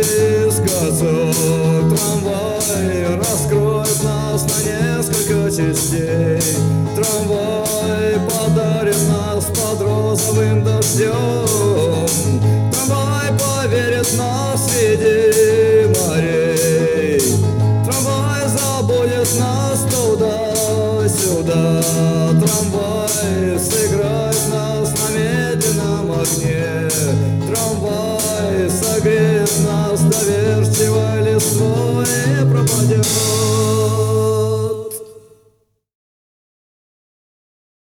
наискосок. Трамвай раскроет нас на несколько частей. Трамвай подарит нас под розовым дождем. Трамвай поверит в нас людей.